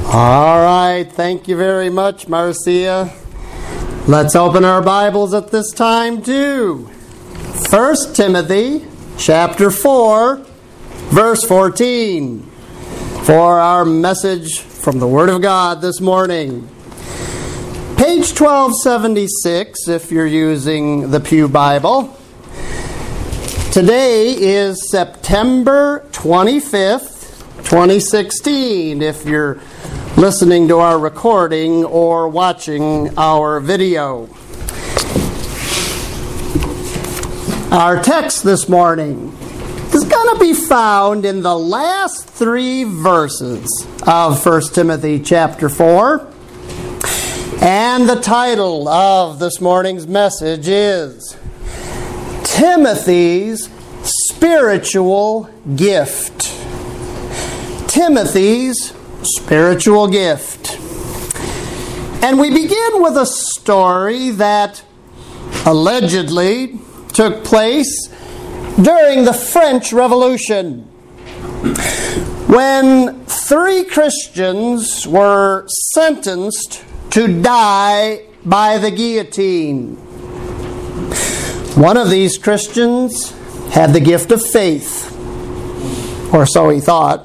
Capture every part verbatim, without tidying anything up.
All right, thank you very much, Marcia. Let's open our Bibles at this time to First Timothy chapter four, verse fourteen, for our message from the Word of God this morning. Page twelve seventy-six, if you're using the Pew Bible. Today is September twenty-fifth, twenty sixteen, if you're listening to our recording or watching our video. Our text this morning is going to be found in the last three verses of First Timothy chapter four. And the title of this morning's message is Timothy's Spiritual Gift. Timothy's Spiritual Gift. And we begin with a story that allegedly took place during the French Revolution, when three Christians were sentenced to die by the guillotine. One of these Christians had the gift of faith, or so he thought.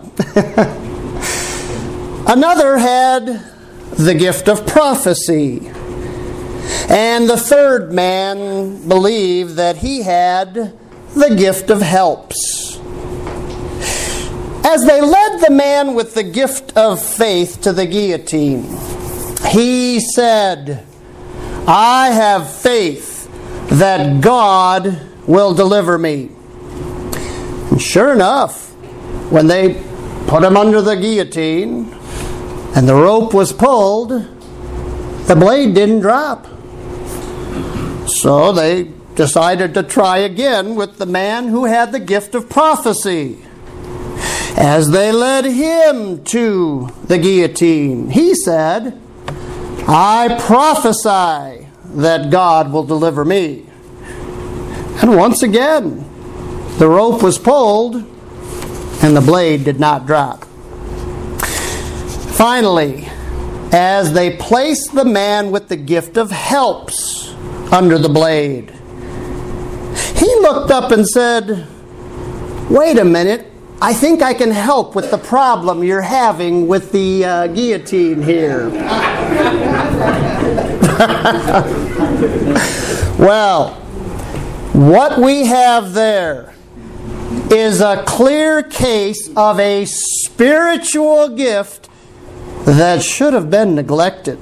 Another had the gift of prophecy. And the third man believed that he had the gift of helps. As they led the man with the gift of faith to the guillotine, he said, "I have faith that God will deliver me." And sure enough, when they put him under the guillotine and the rope was pulled, the blade didn't drop. So they decided to try again with the man who had the gift of prophecy. As they led him to the guillotine, he said, "I prophesy that God will deliver me." And once again, the rope was pulled and the blade did not drop. Finally, as they placed the man with the gift of helps under the blade, he looked up and said, "Wait a minute, I think I can help with the problem you're having with the uh, guillotine here." Well, what we have there is a clear case of a spiritual gift that should have been neglected.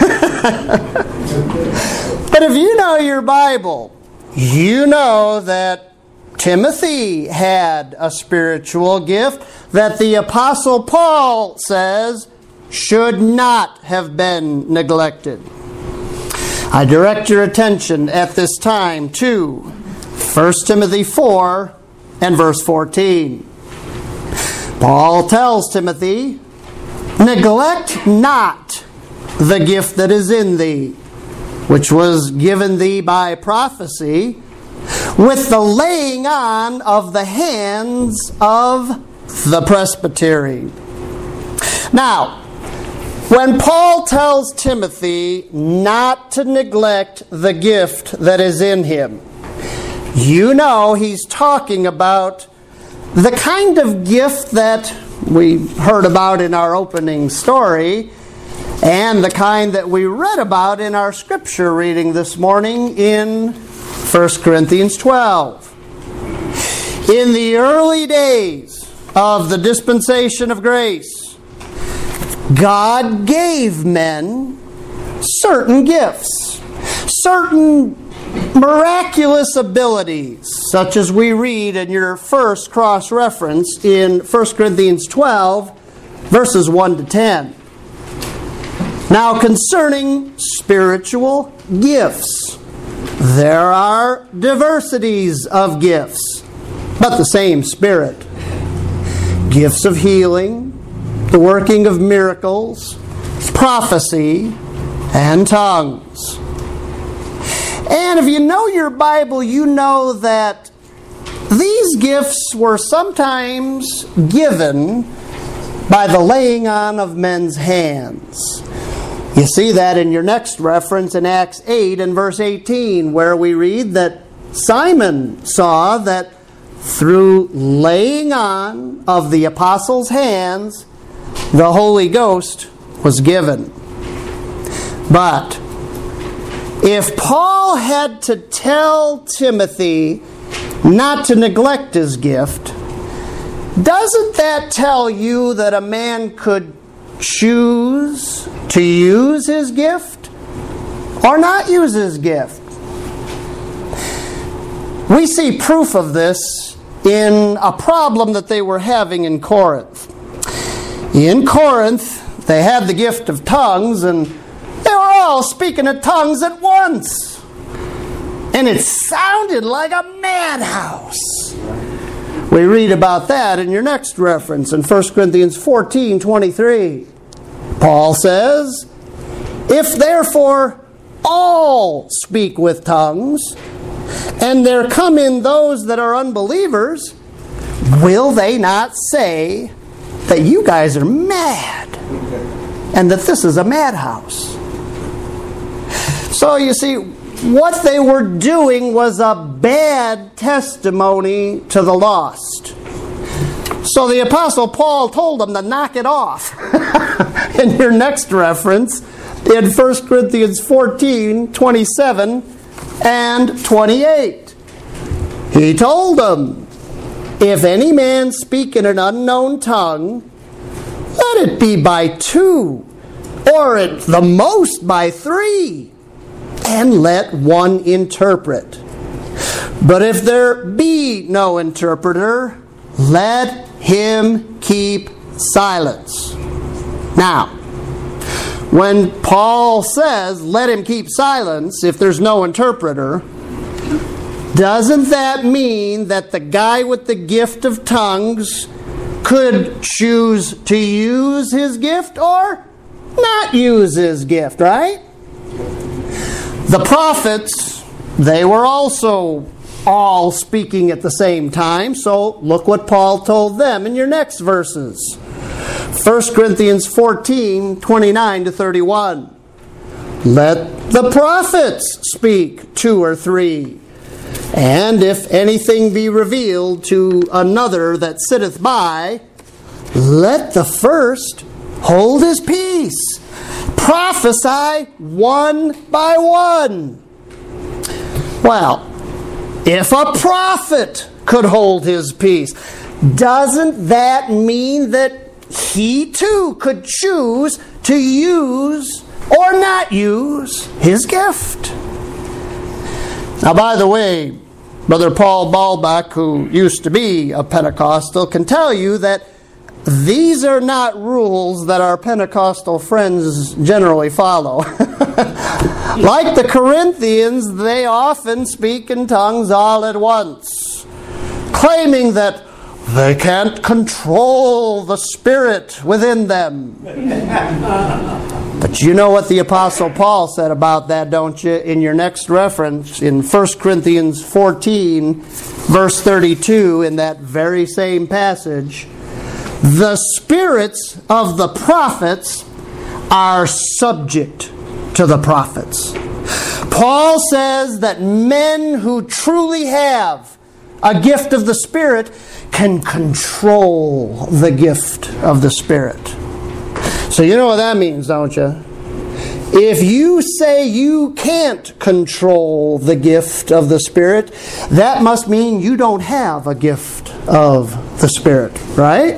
But if you know your Bible, you know that Timothy had a spiritual gift that the Apostle Paul says should not have been neglected. I direct your attention at this time to First Timothy four and verse fourteen. Paul tells Timothy, "Neglect not the gift that is in thee, which was given thee by prophecy, with the laying on of the hands of the presbytery." Now, when Paul tells Timothy not to neglect the gift that is in him, you know he's talking about the kind of gift that we heard about in our opening story, and the kind that we read about in our scripture reading this morning in First Corinthians twelve. In the early days of the dispensation of grace, God gave men certain gifts, certain miraculous abilities, such as we read in your first cross-reference in First Corinthians twelve, verses one to ten. Now, concerning spiritual gifts, there are diversities of gifts, but the same Spirit. Gifts of healing, the working of miracles, prophecy, and tongues. And if you know your Bible, you know that these gifts were sometimes given by the laying on of men's hands. You see that in your next reference in Acts eight and verse eighteen, where we read that Simon saw that through laying on of the apostles' hands, the Holy Ghost was given. But if Paul had to tell Timothy not to neglect his gift, doesn't that tell you that a man could choose to use his gift or not use his gift? We see proof of this in a problem that they were having in Corinth. In Corinth, they had the gift of tongues, and they were all speaking in tongues at once. And it sounded like a madhouse. We read about that in your next reference in First Corinthians fourteen twenty-three. Paul says, "If therefore all speak with tongues, and there come in those that are unbelievers, will they not say that you guys are mad and that this is a madhouse?" So you see, what they were doing was a bad testimony to the lost. So the Apostle Paul told them to knock it off. In your next reference, in First Corinthians fourteen twenty-seven and twenty-eight, he told them, "If any man speak in an unknown tongue, let it be by two, or at the most by three, and let one interpret. But if there be no interpreter, let him keep silence." Now, when Paul says, let him keep silence if there's no interpreter, doesn't that mean that the guy with the gift of tongues could choose to use his gift or not use his gift, right? The prophets, they were also all speaking at the same time, so look what Paul told them in your next verses. First Corinthians fourteen twenty-nine to thirty-one. "Let the prophets speak, two or three. And if anything be revealed to another that sitteth by, let the first hold his peace. Prophesy one by one." Well, if a prophet could hold his peace, doesn't that mean that he too could choose to use or not use his gift? Now, by the way, Brother Paul Balbach, who used to be a Pentecostal, can tell you that these are not rules that our Pentecostal friends generally follow. Like the Corinthians, they often speak in tongues all at once, claiming that they can't control the spirit within them. But you know what the Apostle Paul said about that, don't you? In your next reference, in First Corinthians fourteen, verse thirty-two, in that very same passage, "The spirits of the prophets are subject to the prophets." Paul says that men who truly have a gift of the Spirit can control the gift of the Spirit. So you know what that means, don't you? If you say you can't control the gift of the Spirit, that must mean you don't have a gift of the Spirit, right?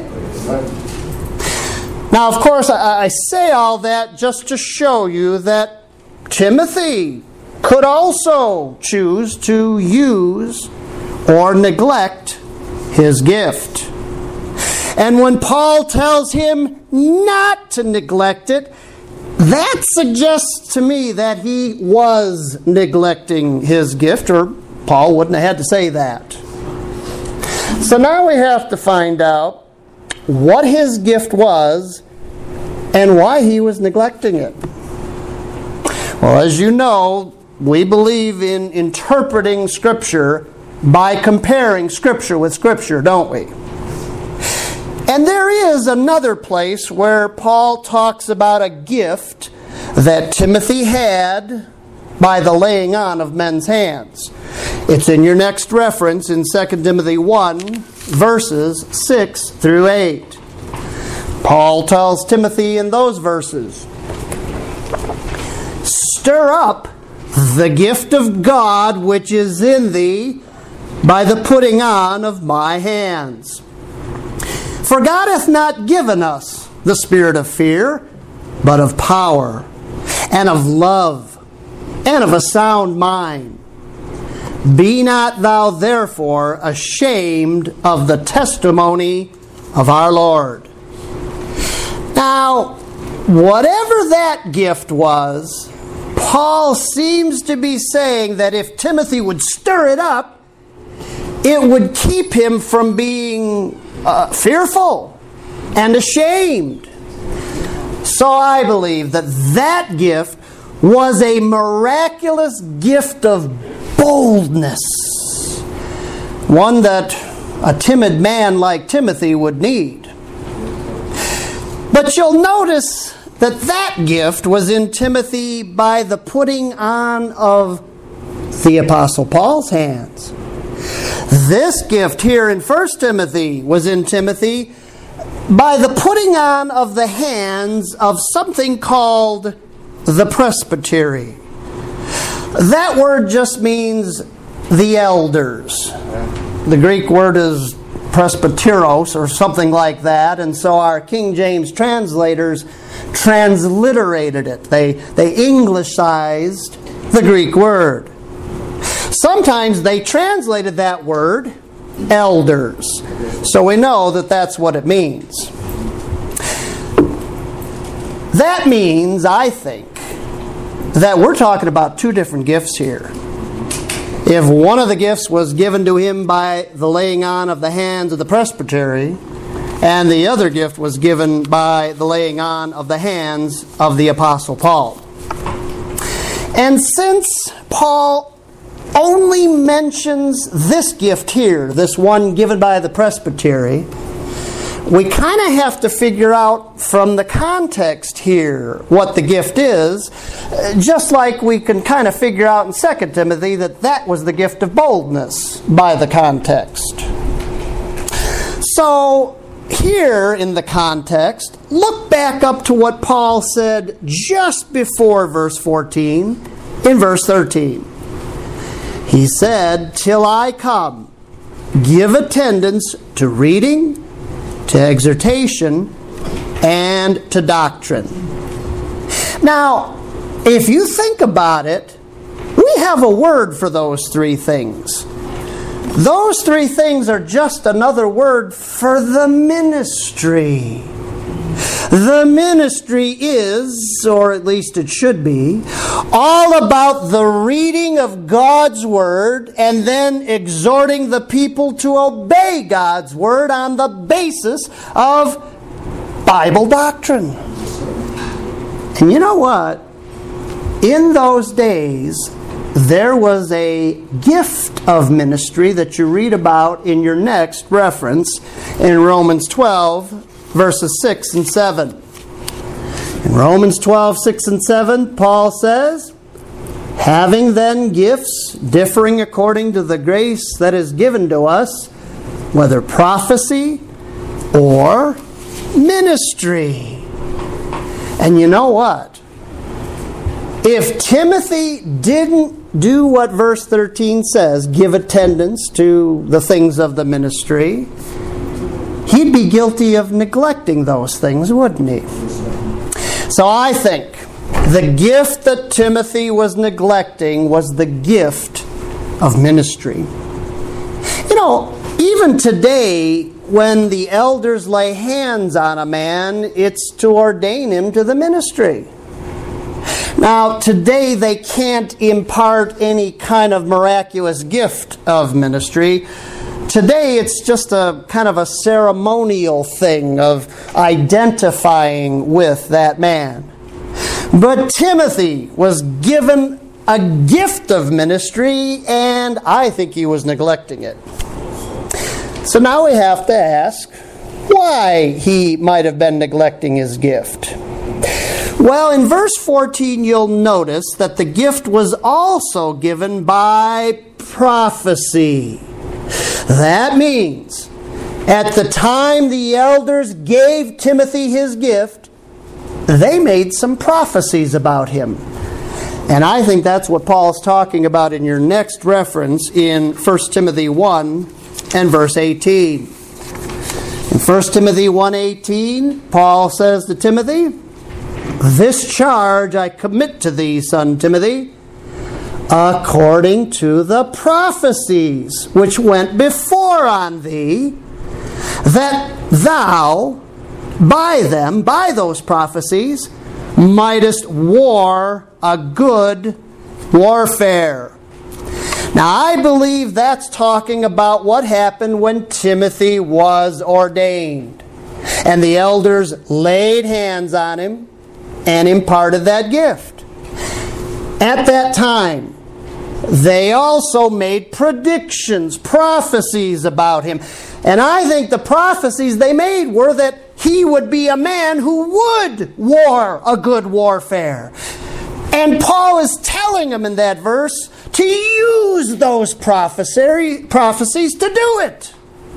Now, of course, I, I say all that just to show you that Timothy could also choose to use or neglect his gift. And when Paul tells him not to neglect it, that suggests to me that he was neglecting his gift, or Paul wouldn't have had to say that. So now we have to find out what his gift was and why he was neglecting it. Well, as you know, we believe in interpreting Scripture by comparing Scripture with Scripture, don't we? And there is another place where Paul talks about a gift that Timothy had by the laying on of men's hands. It's in your next reference in Second Timothy one, verses six through eight. Paul tells Timothy in those verses, "Stir up the gift of God which is in thee by the putting on of my hands. For God hath not given us the spirit of fear, but of power, and of love, and of a sound mind. Be not thou therefore ashamed of the testimony of our Lord." Now, whatever that gift was, Paul seems to be saying that if Timothy would stir it up, it would keep him from being uh, fearful and ashamed. So I believe that that gift was a miraculous gift of boldness, one that a timid man like Timothy would need. But you'll notice that that gift was in Timothy by the putting on of the Apostle Paul's hands. This gift here in First Timothy was in Timothy by the putting on of the hands of something called the presbytery. That word just means the elders. The Greek word is presbyteros or something like that, and so our King James translators transliterated it. They, they Englicized the Greek word. Sometimes they translated that word elders. So we know that that's what it means. That means, I think, that we're talking about two different gifts here. If one of the gifts was given to him by the laying on of the hands of the presbytery, and the other gift was given by the laying on of the hands of the Apostle Paul. And since Paul only mentions this gift here, this one given by the presbytery, we kind of have to figure out from the context here what the gift is, just like we can kind of figure out in Second Timothy that that was the gift of boldness by the context. So, here in the context, look back up to what Paul said just before verse fourteen, in verse thirteen. He said, "Till I come, give attendance to reading, to exhortation, and to doctrine." Now, if you think about it, we have a word for those three things. Those three things are just another word for the ministry. The ministry is, or at least it should be, all about the reading of God's Word and then exhorting the people to obey God's Word on the basis of Bible doctrine. And you know what? In those days, there was a gift of ministry that you read about in your next reference in Romans twelve, verses six and seven. In Romans twelve, six and seven, Paul says, "Having then gifts differing according to the grace that is given to us, whether prophecy or ministry." And you know what? If Timothy didn't do what verse thirteen says, give attendance to the things of the ministry, he'd be guilty of neglecting those things, wouldn't he? So I think the gift that Timothy was neglecting was the gift of ministry. You know, even today, when the elders lay hands on a man, it's to ordain him to the ministry. Now, today they can't impart any kind of miraculous gift of ministry. Today it's just a kind of a ceremonial thing of identifying with that man. But Timothy was given a gift of ministry, and I think he was neglecting it. So now we have to ask, why he might have been neglecting his gift. Well, in verse fourteen, you'll notice that the gift was also given by prophecy. That means, at the time the elders gave Timothy his gift, they made some prophecies about him. And I think that's what Paul's talking about in your next reference in First Timothy one and verse eighteen. In First Timothy one eighteen, Paul says to Timothy, "This charge I commit to thee, son Timothy, according to the prophecies which went before on thee, that thou, by them, by those prophecies, mightest war a good warfare." Now, I believe that's talking about what happened when Timothy was ordained, and the elders laid hands on him and imparted that gift. At that time, they also made predictions, prophecies about him. And I think the prophecies they made were that he would be a man who would war a good warfare. And Paul is telling them in that verse to use those prophecy, prophecies to do it.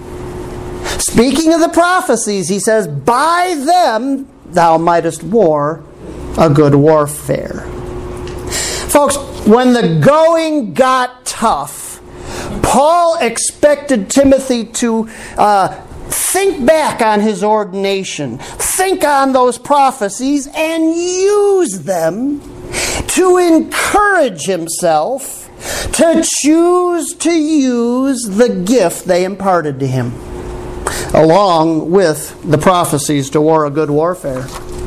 Speaking of the prophecies, he says, "By them thou mightest war a good warfare." Folks, when the going got tough, Paul expected Timothy to uh, think back on his ordination, think on those prophecies, and use them to encourage himself to choose to use the gift they imparted to him, along with the prophecies to war a good warfare.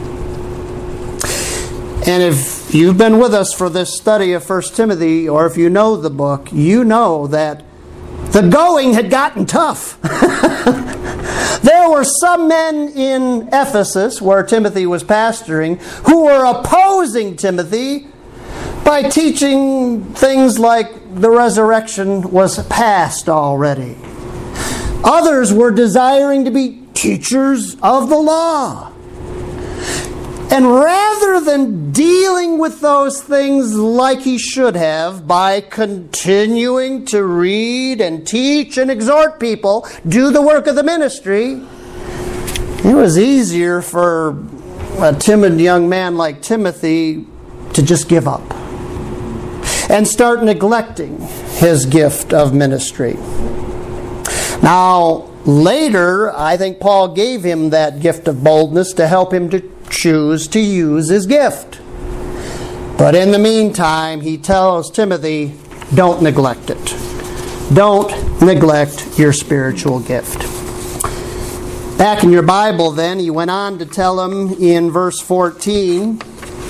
And if you've been with us for this study of First Timothy, or if you know the book, you know that the going had gotten tough. There were some men in Ephesus, where Timothy was pastoring, who were opposing Timothy by teaching things like the resurrection was past already. Others were desiring to be teachers of the law. And rather than dealing with those things like he should have by continuing to read and teach and exhort people, do the work of the ministry, it was easier for a timid young man like Timothy to just give up and start neglecting his gift of ministry. Now, later, I think Paul gave him that gift of boldness to help him to choose to use his gift. But in the meantime, he tells Timothy, don't neglect it. Don't neglect your spiritual gift. Back in your Bible then, he went on to tell him in verse fourteen,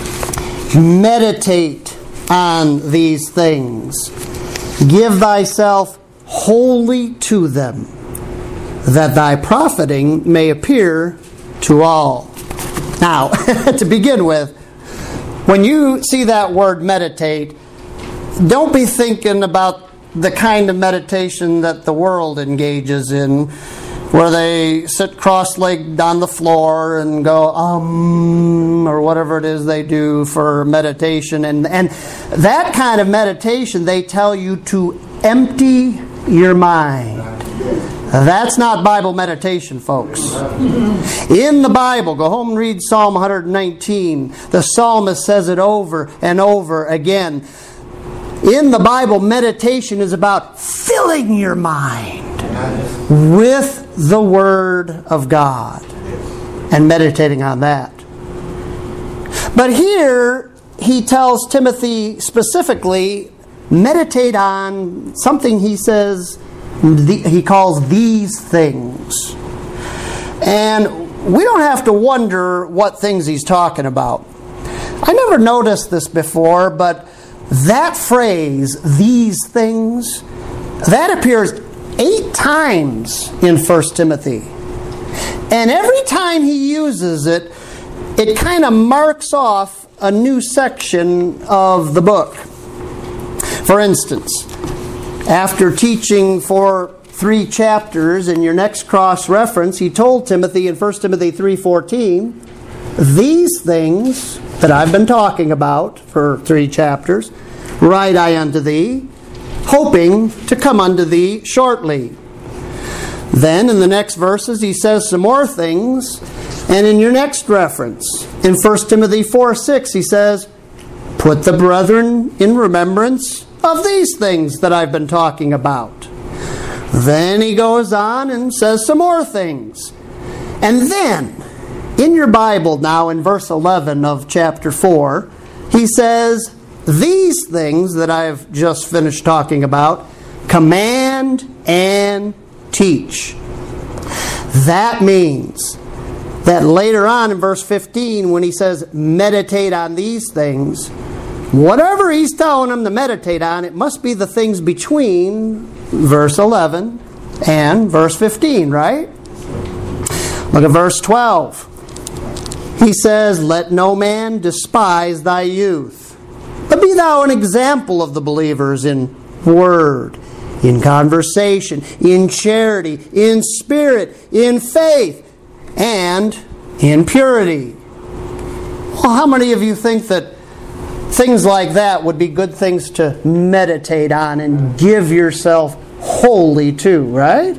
meditate on these things. Give thyself wholly to them, that thy profiting may appear to all. Now, to begin with, when you see that word meditate, don't be thinking about the kind of meditation that the world engages in, where they sit cross-legged on the floor and go, um, or whatever it is they do for meditation. And, and that kind of meditation, they tell you to empty your mind. That's not Bible meditation, folks. In the Bible, go home and read Psalm one nineteen. The psalmist says it over and over again. In the Bible, meditation is about filling your mind with the Word of God and meditating on that. But here, he tells Timothy specifically, meditate on something he says, he calls these things. And we don't have to wonder what things he's talking about. I never noticed this before, but that phrase, these things, that appears eight times in First Timothy. And every time he uses it, it kind of marks off a new section of the book. For instance, after teaching for three chapters in your next cross-reference, he told Timothy in First Timothy three fourteen, these things that I've been talking about for three chapters, write I unto thee, hoping to come unto thee shortly. Then in the next verses he says some more things, and in your next reference, in First Timothy four six, he says, put the brethren in remembrance of these things that I've been talking about. Then he goes on and says some more things. And then, in your Bible now, in verse eleven of chapter four, he says, these things that I've just finished talking about, command and teach. That means that later on in verse fifteen, when he says, meditate on these things, whatever he's telling them to meditate on, it must be the things between verse eleven and verse fifteen, right? Look at verse twelve. He says, let no man despise thy youth, but be thou an example of the believers in word, in conversation, in charity, in spirit, in faith, and in purity. Well, how many of you think that things like that would be good things to meditate on and give yourself wholly to, right?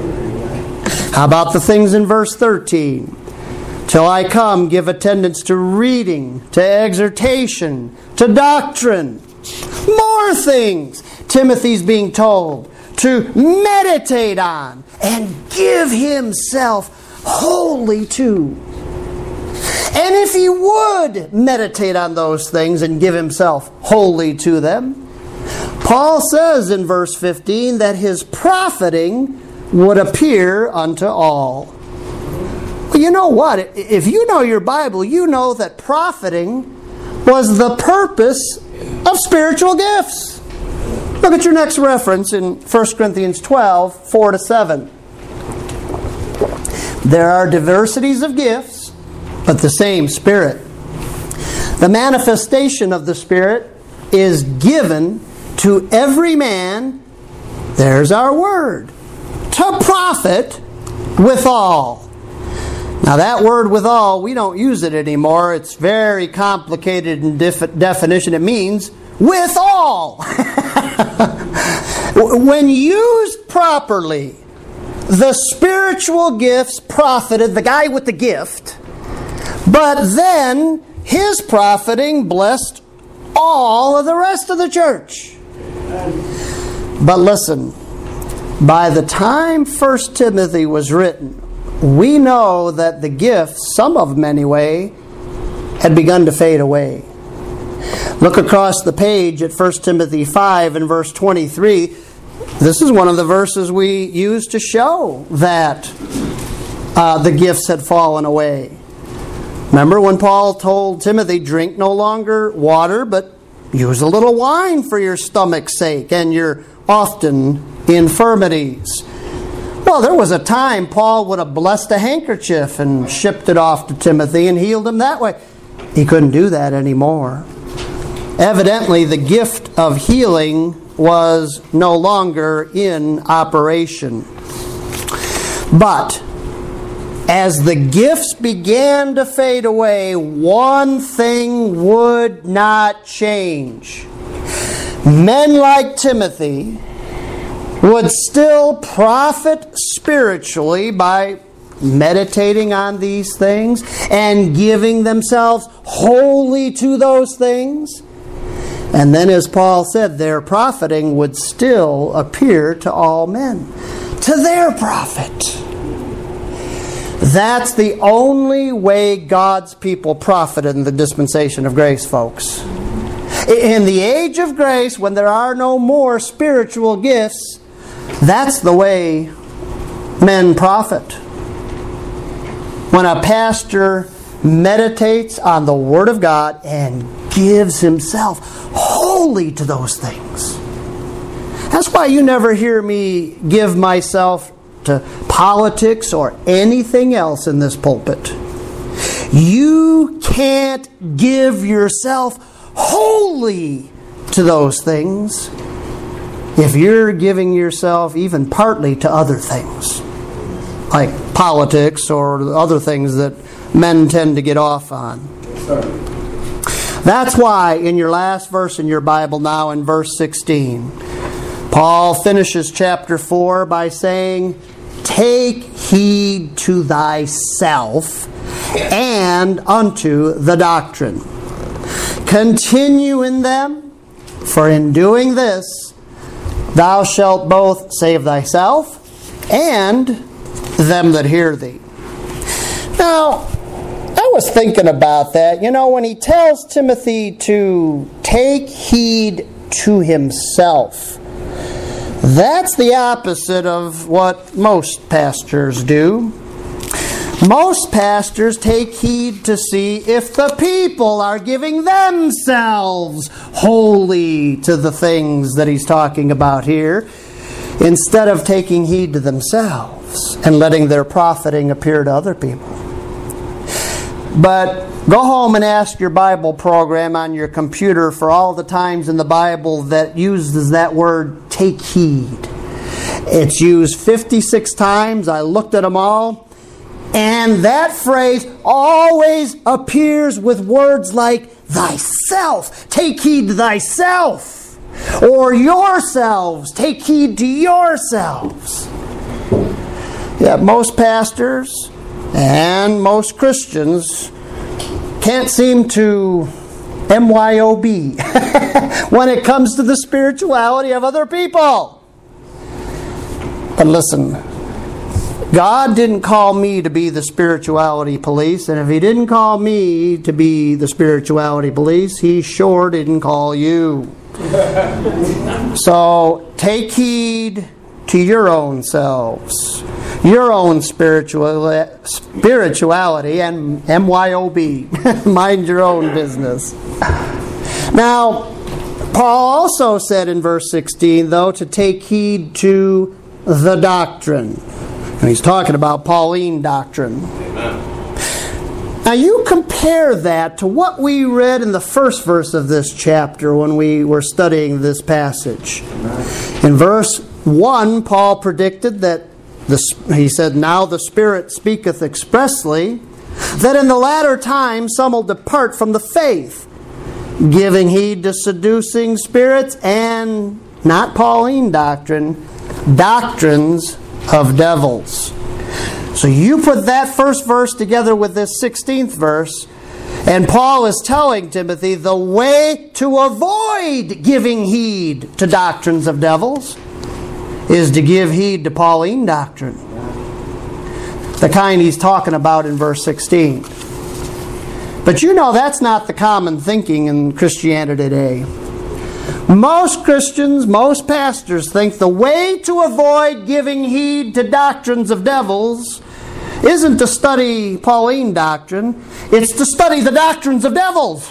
How about the things in verse thirteen? Till I come, give attendance to reading, to exhortation, to doctrine. More things Timothy's being told to meditate on and give himself wholly to. And if he would meditate on those things and give himself wholly to them, Paul says in verse fifteen that his profiting would appear unto all. Well, you know what? If you know your Bible, you know that profiting was the purpose of spiritual gifts. Look at your next reference in First Corinthians twelve, four to seven. There are diversities of gifts, but the same Spirit. The manifestation of the Spirit is given to every man, there's our word, to profit withal. Now that word withal, we don't use it anymore. It's very complicated in def- definition. It means withal. When used properly, the spiritual gifts profited the guy with the gift, but then his profiting blessed all of the rest of the church. But listen, by the time First Timothy was written, we know that the gifts, some of them anyway, had begun to fade away. Look across the page at First Timothy five and verse twenty-three. This is one of the verses we use to show that uh, the gifts had fallen away. Remember when Paul told Timothy, drink no longer water, but use a little wine for your stomach's sake and your often infirmities. Well, there was a time Paul would have blessed a handkerchief and shipped it off to Timothy and healed him that way. He couldn't do that anymore. Evidently, the gift of healing was no longer in operation. But as the gifts began to fade away, one thing would not change. Men like Timothy would still profit spiritually by meditating on these things and giving themselves wholly to those things. And then, as Paul said, their profiting would still appear to all men, to their profit. That's the only way God's people profited in the dispensation of grace, folks. In the age of grace, when there are no more spiritual gifts, that's the way men profit. When a pastor meditates on the Word of God and gives himself wholly to those things. That's why you never hear me give myself to politics or anything else in this pulpit. You can't give yourself wholly to those things if you're giving yourself even partly to other things, like politics or other things that men tend to get off on. That's why in your last verse in your Bible now, in verse sixteen, Paul finishes chapter four by saying, take heed to thyself and unto the doctrine. Continue in them, for in doing this thou shalt both save thyself and them that hear thee. Now, I was thinking about that. You know, when he tells Timothy to take heed to himself, that's the opposite of what most pastors do. Most pastors take heed to see if the people are giving themselves wholly to the things that he's talking about here, instead of taking heed to themselves and letting their profiting appear to other people. But go home and ask your Bible program on your computer for all the times in the Bible that uses that word, take heed. It's used fifty-six times. I looked at them all. And that phrase always appears with words like thyself. Take heed to thyself. Or yourselves. Take heed to yourselves. Yet most pastors and most Christians can't seem to M Y O B when it comes to the spirituality of other people. But listen, God didn't call me to be the spirituality police, and if He didn't call me to be the spirituality police, He sure didn't call you. So take heed to your own selves, your own spiritual, spirituality, and M Y O B. Mind your own business. Now, Paul also said in verse sixteen, though, to take heed to the doctrine. And he's talking about Pauline doctrine. Amen. Now you compare that to what we read in the first verse of this chapter when we were studying this passage. Amen. In verse one, Paul predicted that, the, he said, now the Spirit speaketh expressly, that in the latter time some will depart from the faith, giving heed to seducing spirits and, not Pauline doctrine, doctrines of devils. So you put that first verse together with this sixteenth verse, and Paul is telling Timothy the way to avoid giving heed to doctrines of devils is to give heed to Pauline doctrine. The kind he's talking about in verse sixteen. But you know that's not the common thinking in Christianity today. Most Christians, most pastors think the way to avoid giving heed to doctrines of devils isn't to study Pauline doctrine, it's to study the doctrines of devils.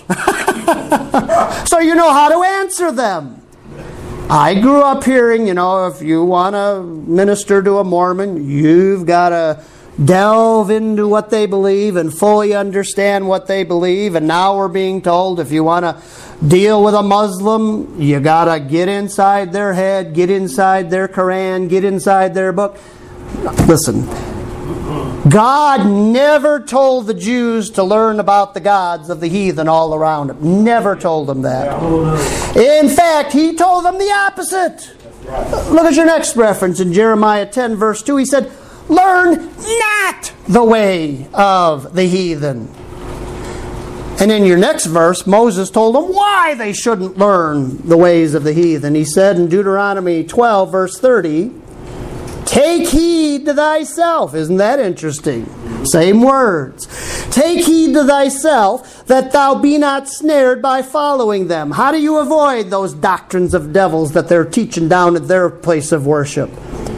So you know how to answer them. I grew up hearing, you know, if you want to minister to a Mormon, you've got to delve into what they believe and fully understand what they believe. And now we're being told if you want to deal with a Muslim, you got to get inside their head, get inside their Quran, get inside their book. Listen, God never told the Jews to learn about the gods of the heathen all around them. Never told them that. In fact, He told them the opposite. Look at your next reference in Jeremiah ten, verse two. He said, learn not the way of the heathen. And in your next verse, Moses told them why they shouldn't learn the ways of the heathen. He said in Deuteronomy twelve, verse thirty, take heed to thyself. Isn't that interesting? Same words. Take heed to thyself that thou be not snared by following them. How do you avoid those doctrines of devils that they're teaching down at their place of worship?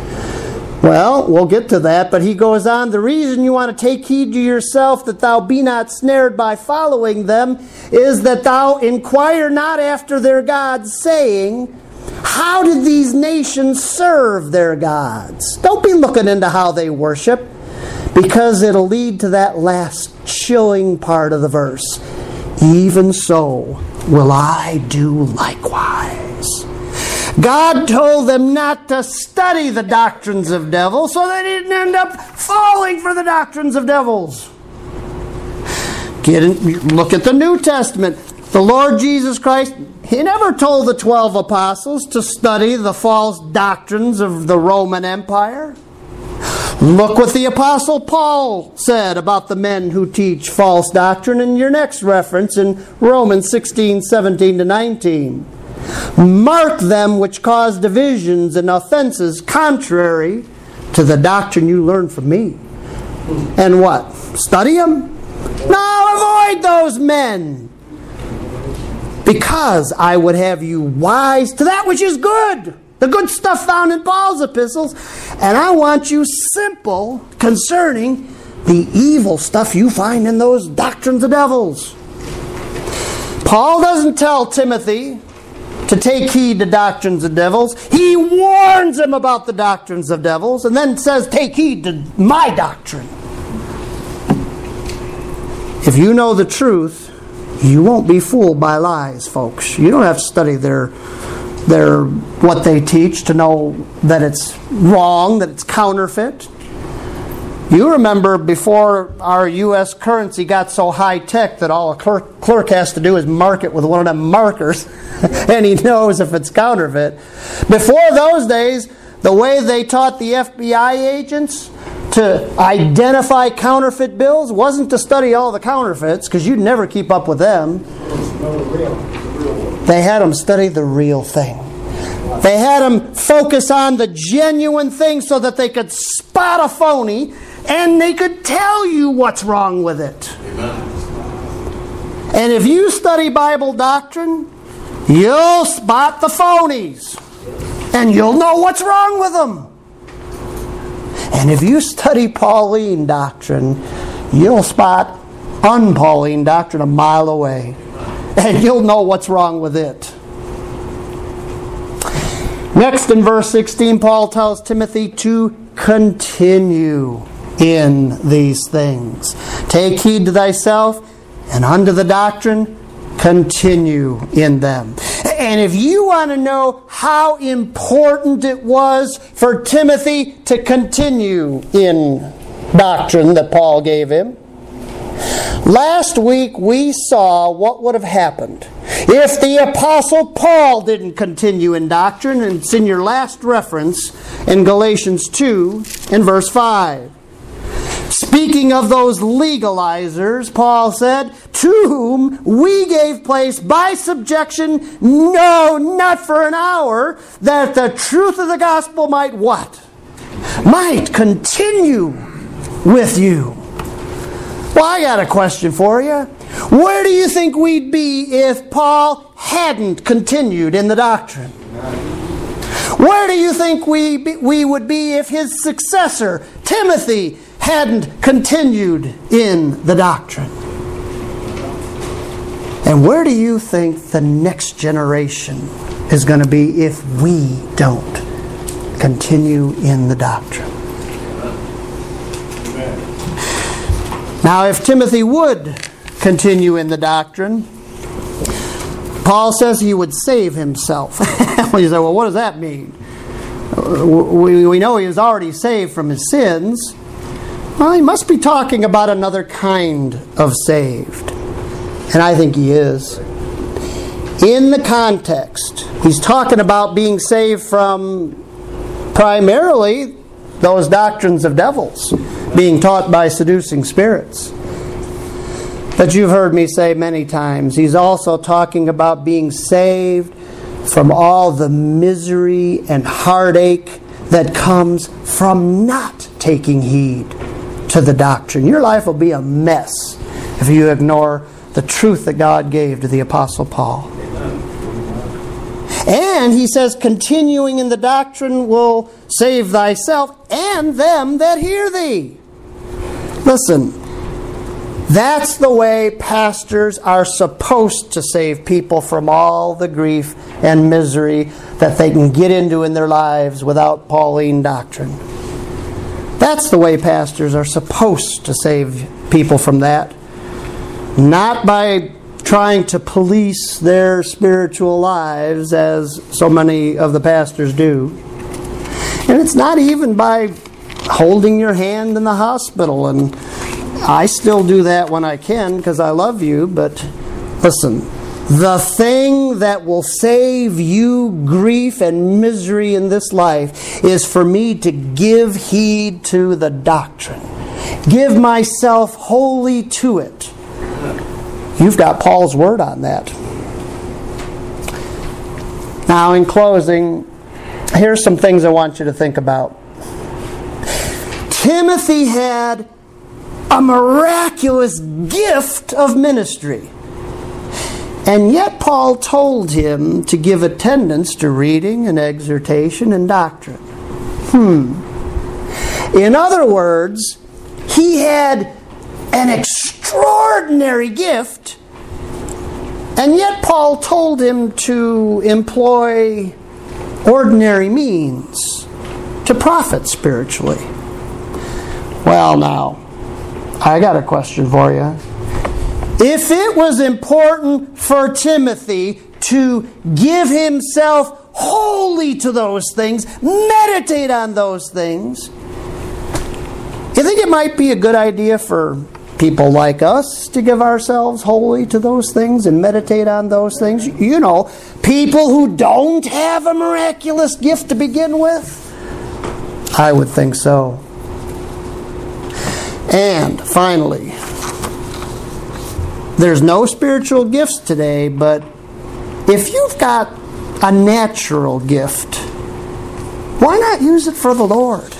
Well, we'll get to that, but he goes on, the reason you want to take heed to yourself that thou be not snared by following them is that thou inquire not after their gods, saying, how did these nations serve their gods? Don't be looking into how they worship, because it'll lead to that last chilling part of the verse. Even so will I do likewise. God told them not to study the doctrines of devils so they didn't end up falling for the doctrines of devils. Get in, look at the New Testament. The Lord Jesus Christ, He never told the twelve apostles to study the false doctrines of the Roman Empire. Look what the Apostle Paul said about the men who teach false doctrine in your next reference in Romans sixteen, seventeen to nineteen. Mark them which cause divisions and offenses contrary to the doctrine you learned from me. And what? Study them? No, avoid those men. Because I would have you wise to that which is good. The good stuff found in Paul's epistles. And I want you simple concerning the evil stuff you find in those doctrines of devils. Paul doesn't tell Timothy to take heed to doctrines of devils. He warns him about the doctrines of devils and then says, take heed to my doctrine. If you know the truth, you won't be fooled by lies, folks. You don't have to study their, their what they teach to know that it's wrong, that it's counterfeit. You remember before our U S currency got so high-tech that all a clerk, clerk has to do is mark it with one of them markers and he knows if it's counterfeit. Before those days, the way they taught the F B I agents to identify counterfeit bills wasn't to study all the counterfeits, because you'd never keep up with them. They had them study the real thing. They had them focus on the genuine thing so that they could spot a phony and they could tell you what's wrong with it. Amen. And if you study Bible doctrine, you'll spot the phonies and you'll know what's wrong with them. And if you study Pauline doctrine, you'll spot un-Pauline doctrine a mile away. And you'll know what's wrong with it. Next in verse sixteen, Paul tells Timothy to continue in these things. Take heed to thyself, and unto the doctrine, continue in them. And if you want to know how important it was for Timothy to continue in doctrine that Paul gave him, last week we saw what would have happened if the Apostle Paul didn't continue in doctrine. And it's in your last reference in Galatians two and verse five. Speaking of those legalizers, Paul said, to whom we gave place by subjection, no, not for an hour, that the truth of the gospel might what? Might continue with you. Well, I got a question for you. Where do you think we'd be if Paul hadn't continued in the doctrine? Where do you think we be, we would be if his successor, Timothy, hadn't continued in the doctrine? And where do you think the next generation is going to be if we don't continue in the doctrine? Now, if Timothy would continue in the doctrine, Paul says he would save himself. You say, well, what does that mean? We, we know he was already saved from his sins. Well, he must be talking about another kind of saved. And I think he is. In the context, he's talking about being saved from primarily those doctrines of devils being taught by seducing spirits. But you've heard me say many times, he's also talking about being saved from all the misery and heartache that comes from not taking heed to the doctrine. Your life will be a mess if you ignore the truth that God gave to the Apostle Paul. And he says, continuing in the doctrine will save thyself and them that hear thee. Listen, that's the way pastors are supposed to save people from all the grief and misery that they can get into in their lives without Pauline doctrine. That's the way pastors are supposed to save people from that. Not by trying to police their spiritual lives as so many of the pastors do. And it's not even by holding your hand in the hospital. And I still do that when I can because I love you. But listen, the thing that will save you grief and misery in this life is for me to give heed to the doctrine. Give myself wholly to it. You've got Paul's word on that. Now, in closing, here's some things I want you to think about. Timothy had a miraculous gift of ministry. And yet Paul told him to give attendance to reading and exhortation and doctrine. Hmm. In other words, he had an extraordinary gift, and yet Paul told him to employ ordinary means to profit spiritually. Well, now, I got a question for you. If it was important for Timothy to give himself wholly to those things, meditate on those things, you think it might be a good idea for people like us to give ourselves wholly to those things and meditate on those things? You know, people who don't have a miraculous gift to begin with? I would think so. And finally, there's no spiritual gifts today, but if you've got a natural gift, why not use it for the Lord?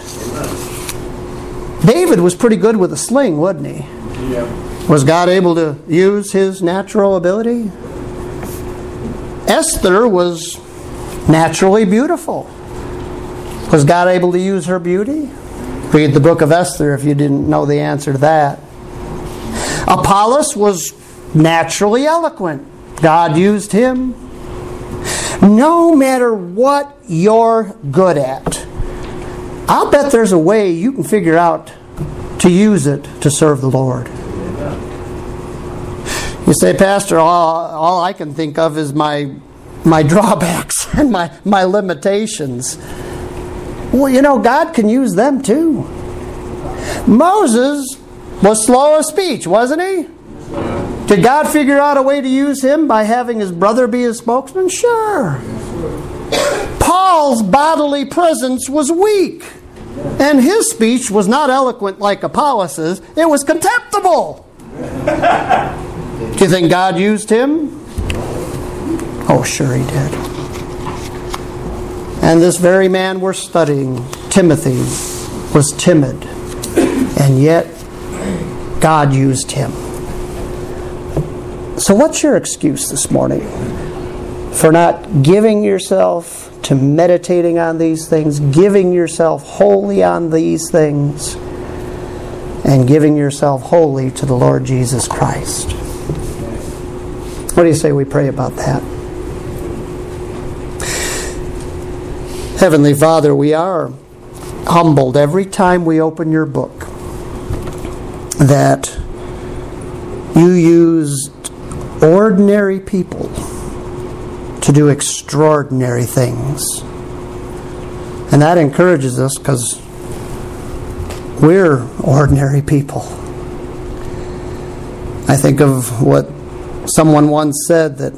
David was pretty good with a sling, wasn't he? Yeah. Was God able to use his natural ability? Esther was naturally beautiful. Was God able to use her beauty? Read the book of Esther if you didn't know the answer to that. Apollos was naturally eloquent. God used him. No matter what you're good at, I'll bet there's a way you can figure out to use it to serve the Lord. You say, Pastor, all, all I can think of is my my drawbacks and my, my limitations. Well, you know, God can use them too. Moses was slow of speech, wasn't he? Did God figure out a way to use him by having his brother be his spokesman? Sure. Paul's bodily presence was weak, and his speech was not eloquent like Apollos'. It was contemptible. Do you think God used him? Oh, sure he did. And this very man we're studying, Timothy, was timid, and yet God used him. So what's your excuse this morning for not giving yourself to meditating on these things, giving yourself wholly on these things, and giving yourself wholly to the Lord Jesus Christ? What do you say we pray about that? Heavenly Father, we are humbled every time we open your book that you used ordinary people to do extraordinary things. And that encourages us because we're ordinary people. I think of what someone once said, that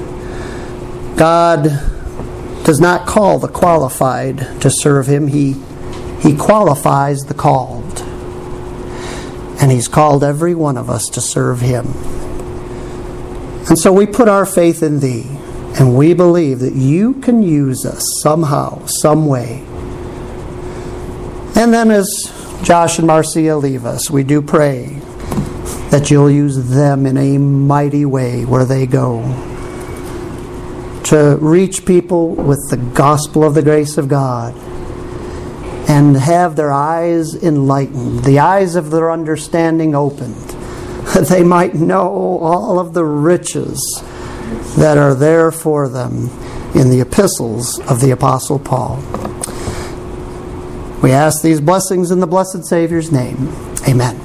God does not call the qualified to serve him. He, he qualifies the called. And he's called every one of us to serve him. And so we put our faith in thee, and we believe that you can use us somehow, some way. And then as Josh and Marcia leave us, we do pray that you'll use them in a mighty way where they go, to reach people with the gospel of the grace of God and have their eyes enlightened, the eyes of their understanding opened, that they might know all of the riches that are there for them in the epistles of the Apostle Paul. We ask these blessings in the blessed Savior's name. Amen.